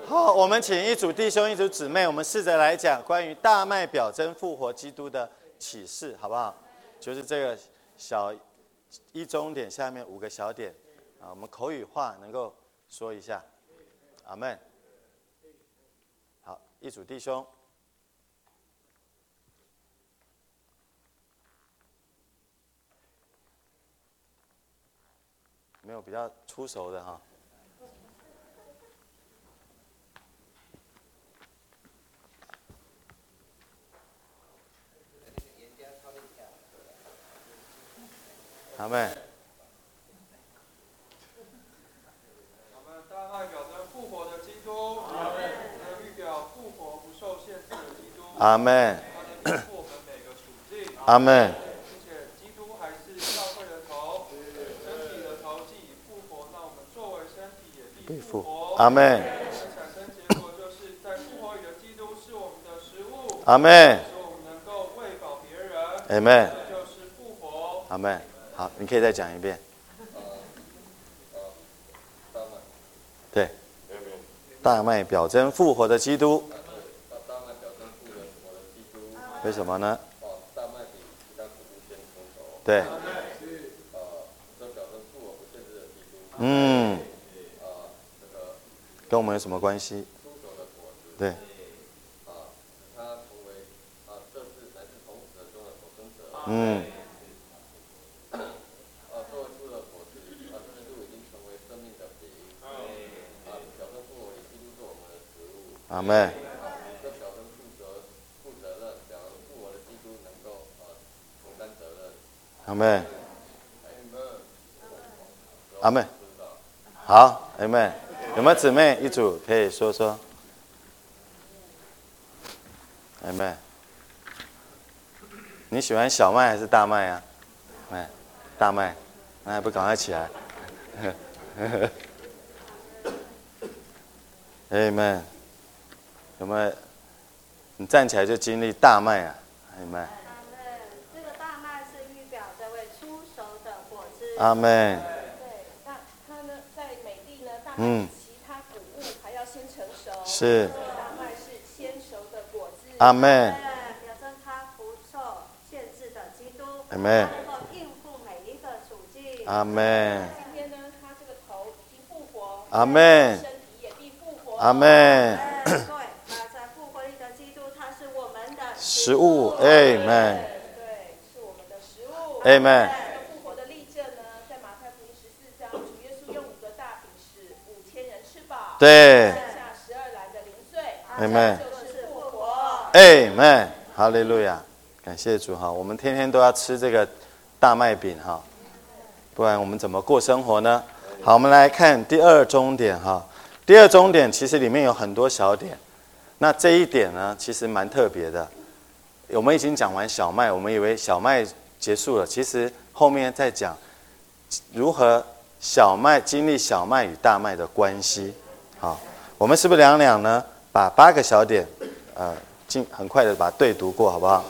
好，我们请一组弟兄、一组姊妹，我们试着来讲关于大麦表征复活基督的启示，好不好？就是这个小一中点下面五个小点啊，我们口语化能够说一下。阿们。好，一组弟兄。没有比较出熟的哈。阿们。 我们大麦表征复活的基督，阿们。预表复活不受限制的基督， 阿们。 他能应付我们每个处境， 阿们。 并且基督还是教会的头，身体的头既已复活，那我们作为身体也必复活。 阿们。 产生结果就是在复活里的基督是我们的食物， 阿们。 使我们能够喂饱别人， 阿们。 这就是复活。 阿们。好，你可以再讲一遍。对，大麦表征复活的基督。为什么呢？对。嗯。跟我们有什么关系？对。嗯。阿们。阿们。阿们。好，阿们。有没有姊妹一组可以说说？阿们。你喜欢小麦还是大麦啊？麦，大麦，那还不赶快起来？阿们。有没有？你站起来就经历大麦啊，阿们。 这个大麦是预表这位出熟的果子。 阿们。 对，那它呢，在美地呢，大麦嗯比其他谷物还要先成熟。 是。 大麦是先熟的果子。 阿们。 表征它不受限制的基督。 阿们。 能够应付每一个处境。 阿们。 今天呢，它这个头已经复活。 阿们。 身体也必复活。 阿们。食物，阿们。 对，是我们的食物。 阿们。 复活的例证呢，在马太福音十四章，主耶稣用五个大饼使五千人吃饱， 对。 剩下十二篮的零碎， 阿们。 就是复活。 阿们，哈利路亚，感谢主哈！我们天天都要吃这个大麦饼哈，不然我们怎么过生活呢？好，我们来看第二中点哈。第二中点其实里面有很多小点，那这一点呢，其实蛮特别的。我们已经讲完小麦，我们以为小麦结束了，其实后面再讲如何小麦经历小麦与大麦的关系。好，我们是不是两两呢？把八个小点，呃，尽很快的把它对读过，好不好？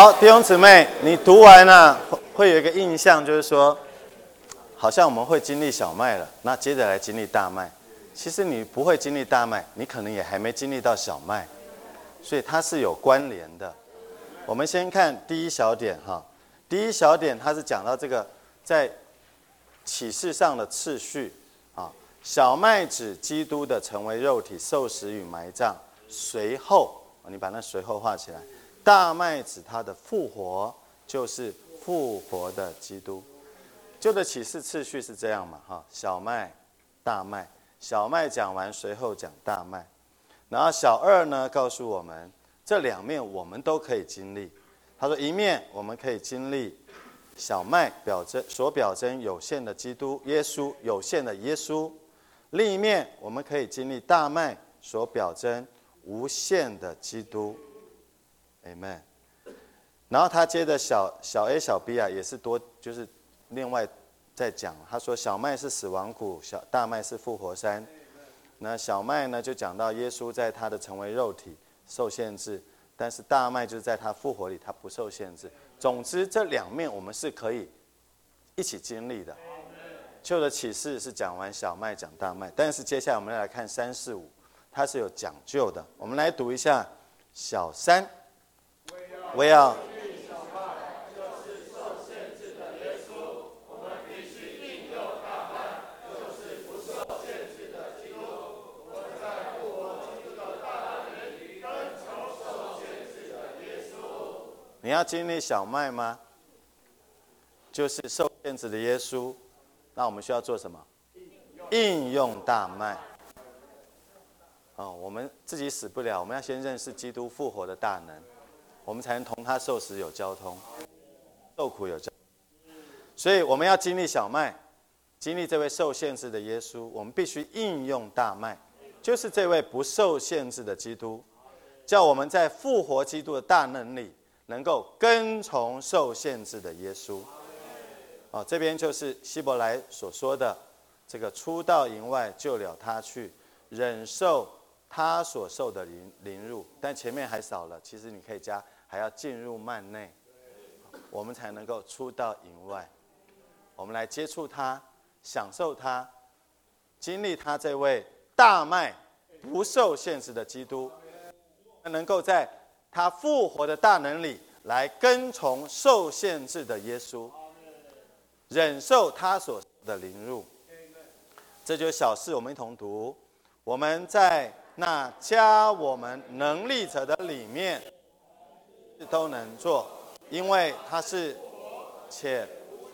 好，弟兄姊妹，你读完了会有一个印象，就是说，好像我们会经历小麦了，那接着来经历大麦。其实你不会经历大麦，你可能也还没经历到小麦，所以它是有关联的。我们先看第一小点哈，第一小点它是讲到这个在启示上的次序啊，小麦指基督的成为肉体、受死与埋葬，随后你把那随后画起来。大麦指他的复活，就是复活的基督。旧的启示次序是这样嘛？哈，小麦、大麦，小麦讲完，随后讲大麦。然后小二呢，告诉我们这两面我们都可以经历。他说，一面我们可以经历小麦表征所表征有限的基督耶稣，有限的耶稣；另一面我们可以经历大麦所表征无限的基督。Amen。然后他接着小小 A 小 B 啊，也是多就是另外再讲。他说小麦是死亡谷，小大麦是复活山。那小麦呢，就讲到耶稣在他的成为肉体受限制，但是大麦就是在他复活里，他不受限制。总之，这两面我们是可以一起经历的。旧的启示是讲完小麦讲大麦，但是接下来我们来看三四五，它是有讲究的。我们来读一下小三。我要你要经历小麦吗？就是受限制的耶稣。那我们需要做什么？应用大麦。哦，我们自己死不了，我们要先认识基督复活的大能。我们才能同他受死有交通，受苦有交通。所以我们要经历小麦，经历这位受限制的耶稣，我们必须应用大麦，就是这位不受限制的基督，叫我们在复活基督的大能里，能够跟从受限制的耶稣。哦，这边就是希伯来所说的这个出到营外救了他去，忍受他所受的凌凌辱，但前面还少了，其实你可以加。还要进入幔内，我们才能够出到营外。我们来接触他，享受他，经历他这位大麦不受限制的基督，能够在他复活的大能里来跟从受限制的耶稣，忍受他所受的凌辱。这就是小事，我们一同读。我们在那加我们能力者的里面都能做，因为他是且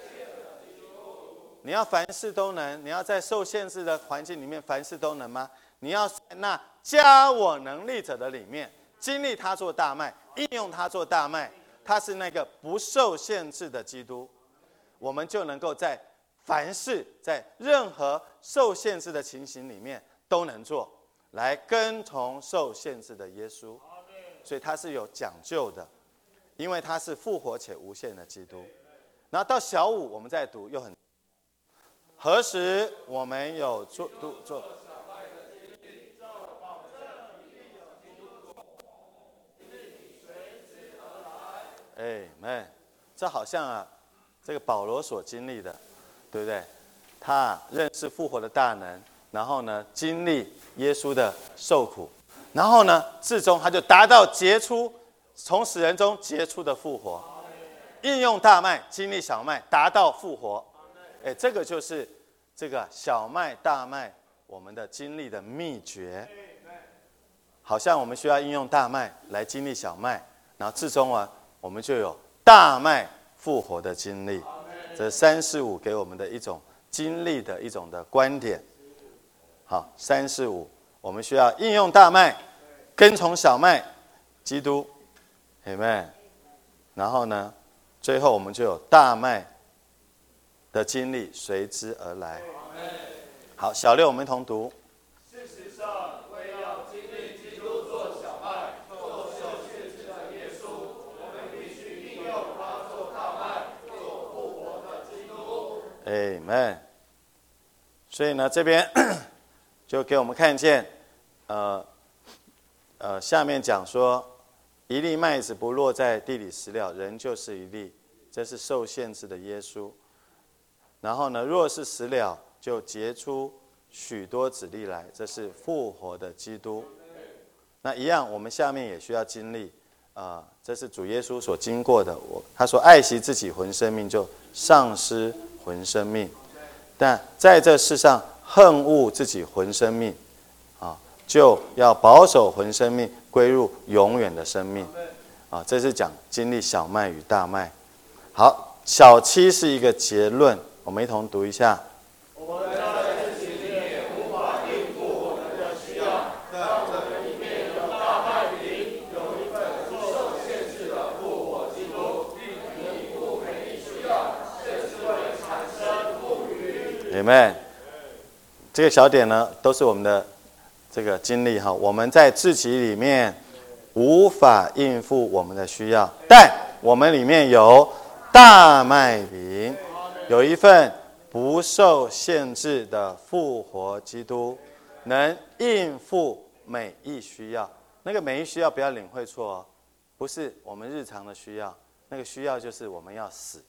你要凡事都能，你要在受限制的环境里面凡事都能吗？你要在那加我能力者的里面经历他做大麦，应用他做大麦，他是那个不受限制的基督，我们就能够在凡事在任何受限制的情形里面都能做，来跟从受限制的耶稣。所以它是有讲究的，因为它是复活且无限的基督。然后到小五我们再读又很，何时我们有做做做哎们，这好像啊，这个保罗所经历的，对不对？他认识复活的大能，然后呢，经历耶稣的受苦。然后呢，至终他就达到杰出，从死人中杰出的复活，应用大麦，经历小麦，达到复活。哎，这个就是这个小麦、大麦我们的经历的秘诀。好像我们需要应用大麦来经历小麦，然后至终啊，我们就有大麦复活的经历。这三四五给我们的一种经历的一种的观点。好，三四五。我们需要应用大麦，跟从小麦，基督 ，Amen。然后呢，最后我们就有大麦的经历随之而来。好，小六我们一同读。 事实上，为要经历基督做小麦、做受限制的耶稣，我们必须应用他做大麦、做复活的基督。 Amen。所以呢，这边就给我们看见，呃，呃，下面讲说， 一粒麦子不落在地里死了，人就是一粒，这是受限制的耶稣。然后呢，若是死了，就结出许多子粒来，这是复活的基督。那一样，我们下面也需要经历，啊、呃，这是主耶稣所经过的。我他说，爱惜自己魂生命，就丧失魂生命；但在这世上恨恶自己魂生命，啊，就要保守魂生命归入永远的生命。啊，这是讲经历小麦与大麦。好，小七是一个结论，我们一同读一下。 我们在自己里面无法应付我们的需要，但我们里面有大麦饼，有一份不受限制的复活基督，并应付每一需要，甚至会产生富余。 Amen。这个小点呢，都是我们的这个经历哈。我们在自己里面无法应付我们的需要，但我们里面有大麦饼，有一份不受限制的复活基督，能应付每一需要。那个每一需要不要领会错哦，不是我们日常的需要，那个需要就是我们要死，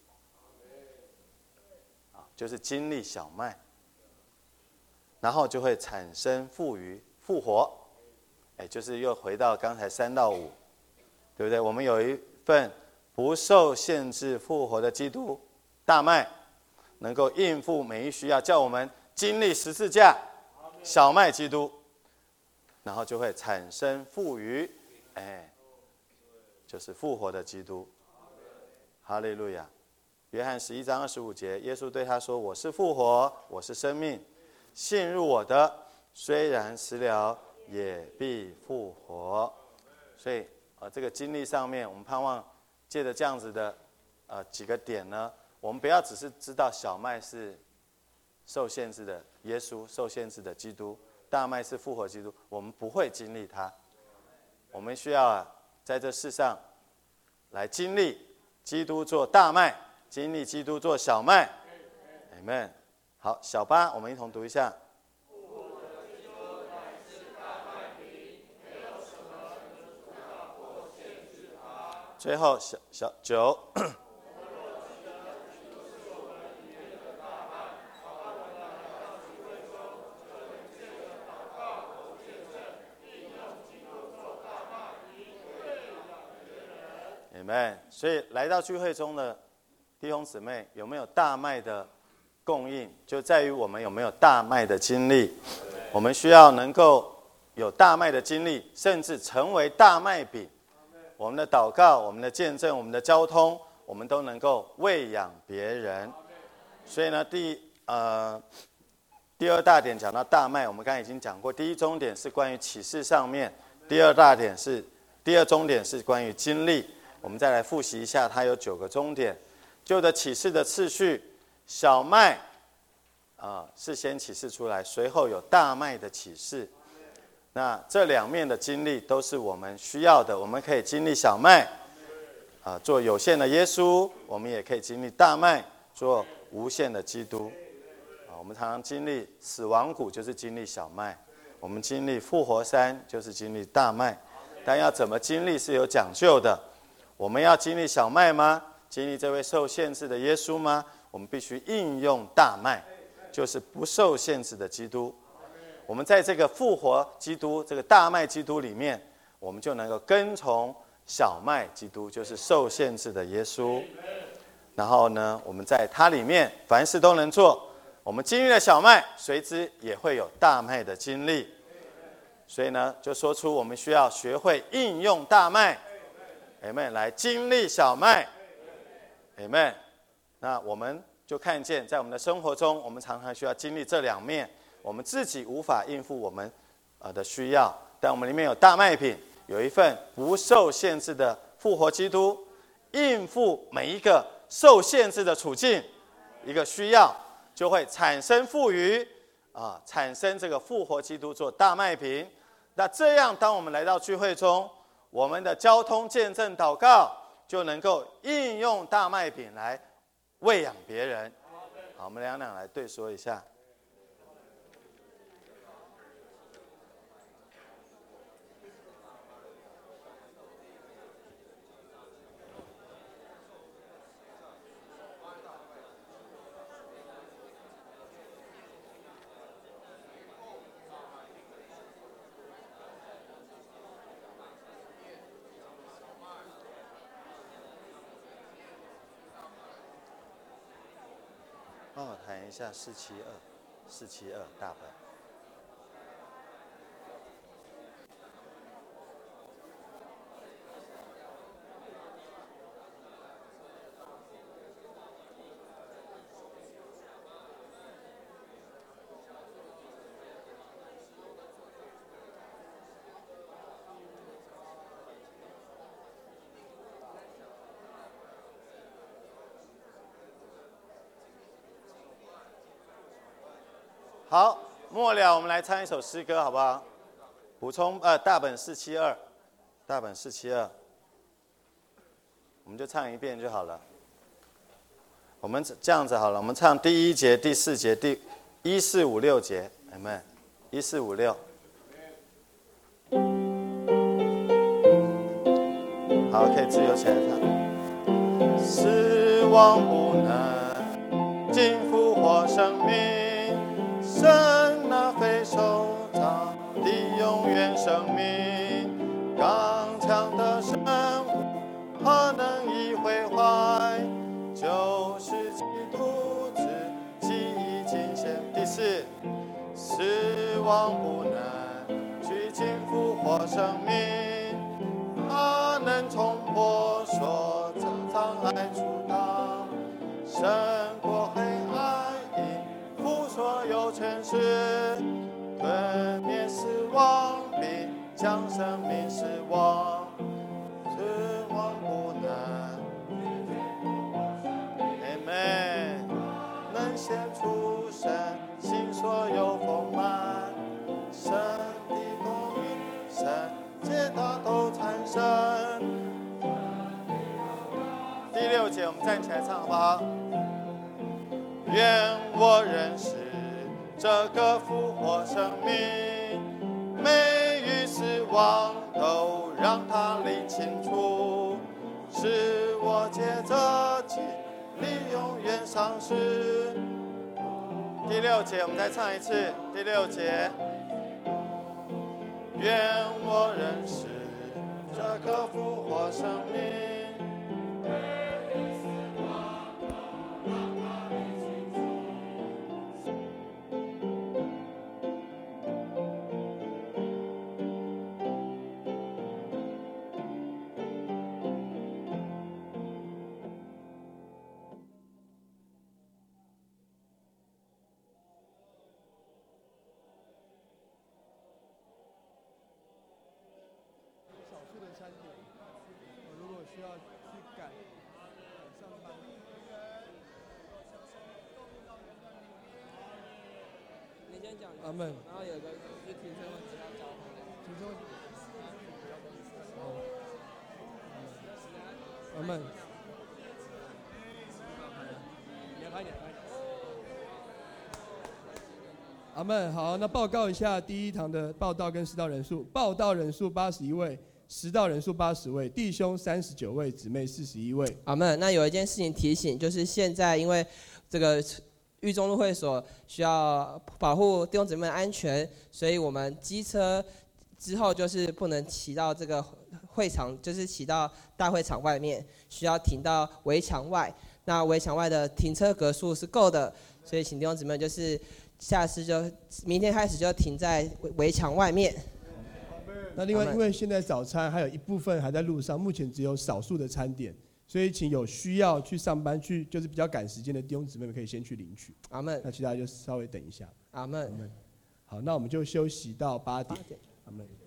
就是经历小麦，然后就会产生富余复活。哎，就是又回到刚才三到五，对不对？我们有一份不受限制复活的基督，大麦能够应付每一需要，叫我们经历十字架，小麦基督，然后就会产生富余，哎，就是复活的基督。哈利路亚。约翰十一章二十五节，耶稣对他说：“我是复活，我是生命，信入我的，虽然死了，也必复活。”所以呃，这个经历上面，我们盼望借着这样子的呃几个点呢，我们不要只是知道小麦是受限制的耶稣，受限制的基督，大麦是复活基督，我们不会经历它。我们需要啊，在这世上来经历基督做大麦，经历基督做小麦。Amen。好，小八，我们一同读一下。最后小小九，Amen。所以来到聚会中的弟兄姊妹，有没有大麦的供应，就在于我们有没有大麦的经历。我们需要能够有大麦的经历，甚至成为大麦饼。我们的祷告、我们的见证、我们的交通，我们都能够喂养别人。所以呢，第呃第二大点讲到大麦，我们刚才已经讲过。第一中点是关于启示上面，第二大点是第二中点是关于经历。我们再来复习一下，它有九个中点。旧的启示的次序，小麦啊、呃、是先启示出来，随后有大麦的启示。那这两面的经历都是我们需要的，我们可以经历小麦，啊、呃，做有限的耶稣；我们也可以经历大麦，做无限的基督。啊、我们常常经历死亡谷，就是经历小麦；我们经历复活山，就是经历大麦。但要怎么经历是有讲究的。我们要经历小麦吗？经历这位受限制的耶稣吗？我们必须应用大麦，就是不受限制的基督。我们在这个复活基督、这个大麦基督里面，我们就能够跟从小麦基督，就是受限制的耶稣。然后呢，我们在它里面凡事都能做。我们经历了小麦，随之也会有大麦的经历。所以呢，就说出我们需要学会应用大麦 ，Amen， 来经历小麦 ，Amen。那我们就看见，在我们的生活中，我们常常需要经历这两面。我们自己无法应付我们呃的需要，但我们里面有大麦品，有一份不受限制的复活基督，应付每一个受限制的处境，一个需要就会产生富余啊、呃，产生这个复活基督做大麦品。那这样，当我们来到聚会中，我们的交通、见证、祷告就能够应用大麦品来喂养别人。好，我们两两来对说一下。 帮我谈一下四七二，四七二大本。好，末了，我们来唱一首诗歌，好不好？补充呃，大本四七二，大本四七二，我们就唱一遍就好了。我们这样子好了，我们唱第一节、第四节、第一四五六节，有没有？一四五六。好，可以自由起来唱。死亡不能尽复活生命。神那非收藏的永远生命，刚强的生何能以毁坏？就是基督自己已经显。第四，死亡不能去尽复活生命，他能冲破所障碍阻挡，胜过黑暗。所有权势，吞灭死亡，并将生命死亡，死亡不能。Amen， 能显出神心所有丰满，神的公义，神皆大都产生。第六节，我们站起来唱好不好？愿我认识这个复活生命，美与死亡都让它理清楚，使我借着基力永远赏识。第六节，我们再唱一次。第六节，愿我认识这个复活生命。 需要去赶上班。 你先讲。 阿门。 然后有个是停车问题要交换。 停车问题。阿门。你要拍点，拍点。阿门。好，那报告一下第一堂的报道跟实道人数。报道人数八十一位。实道人数八十位，弟兄三十九位，姊妹四十一位。 阿们。那有一件事情提醒，就是现在因为这个狱中路会所需要保护弟兄姊妹的安全，所以我们机车之后就是不能骑到这个会场，就是骑到大会场外面，需要停到围墙外。那围墙外的停车格数是够的，所以请弟兄姊妹就是下次就明天开始就停在围墙外面。 那另外，因为现在早餐还有一部分还在路上，目前只有少数的餐点，所以请有需要去上班去就是比较赶时间的弟兄姊妹们可以先去领取。 阿们。 那其他就稍微等一下。 阿们。 好，那我们就休息到八点。阿们。